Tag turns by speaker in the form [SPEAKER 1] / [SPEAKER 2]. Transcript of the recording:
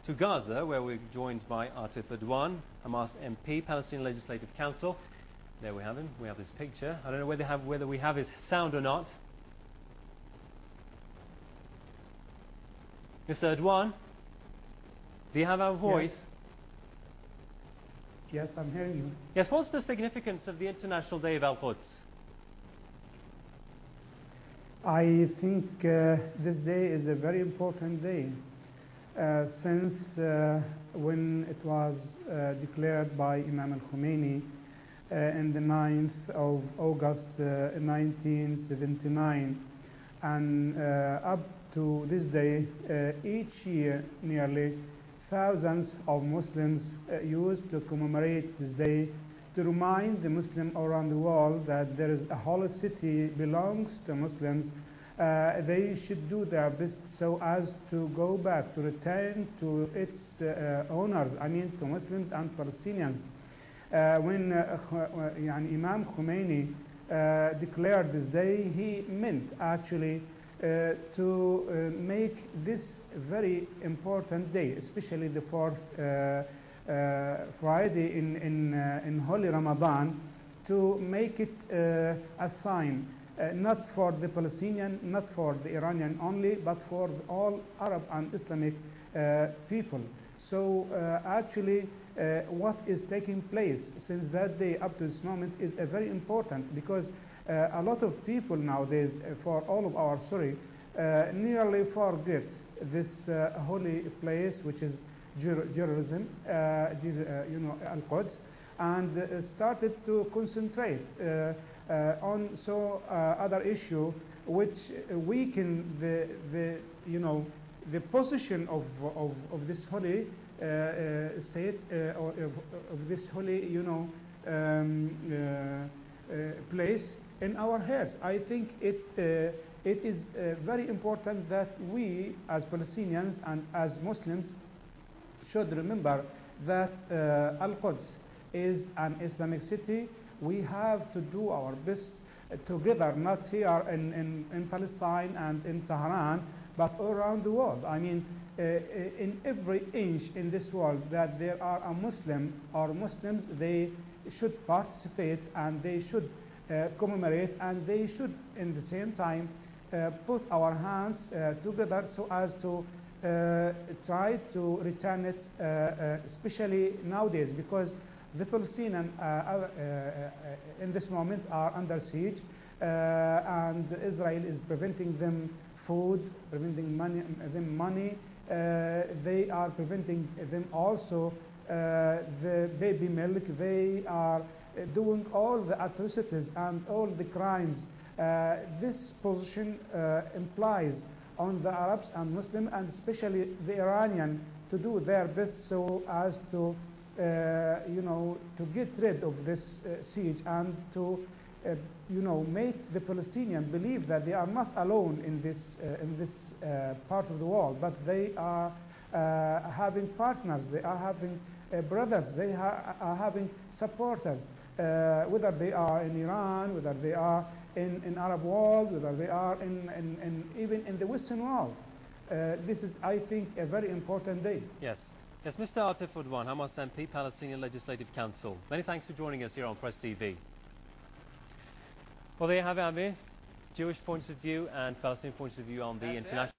[SPEAKER 1] to Gaza, where we're joined by Atif Adwan, Hamas MP, Palestinian Legislative Council. There we have him. We have his picture. I don't know whether we have his sound or not. Mr. Adwan, do you have our voice?
[SPEAKER 2] Yes, I'm hearing you.
[SPEAKER 1] Yes, what's the significance of the International Day of Al-Quds?
[SPEAKER 2] I think this day is a very important day since when it was declared by Imam al-Khomeini in the 9th of August 1979, and up to this day, each year nearly thousands of Muslims used to commemorate this day to remind the Muslims around the world that there is a holy city belongs to Muslims. They should do their best so as to go back, to return to its owners, I mean to Muslims and Palestinians. When Imam Khomeini declared this day, he meant actually to make this very important day, especially the fourth Friday in Holy Ramadan, to make it a sign, not for the Palestinian, not for the Iranian only, but for all Arab and Islamic people. So actually what is taking place since that day up to this moment is very important, because a lot of people nowadays, for all of our story, nearly forget this holy place, which is Jerusalem, Al-Quds, and started to concentrate on other issue which weaken the position of this holy state, or of this holy place in our hearts. I think it is very important that we as Palestinians and as Muslims should remember that Al-Quds is an Islamic city. We have to do our best together, not here in Palestine and in Tehran, but all around the world. I mean, in every inch in this world that there are a Muslim or Muslims, they should participate and they should commemorate, and they should in the same time put our hands together so as to try to return it, especially nowadays, because the Palestinians in this moment are under siege, and Israel is preventing them food, preventing them money. They are preventing them also the baby milk. They are doing all the atrocities and all the crimes. This position implies on the Arabs and Muslims, and especially the Iranian, to do their best so as to to get rid of this siege, and to make the Palestinians believe that they are not alone in this part of the world, but they are having partners, they are having brothers, they are having supporters, whether they are in Iran, whether they are in Arab world, whether they are even in the Western world. This is, I think, a very important day.
[SPEAKER 1] Yes. Yes, Mr. Atif Adwan, Hamas MP, Palestinian Legislative Council. Many thanks for joining us here on Press TV. Well, there you have it, Amir. Jewish points of view and Palestinian points of view on the international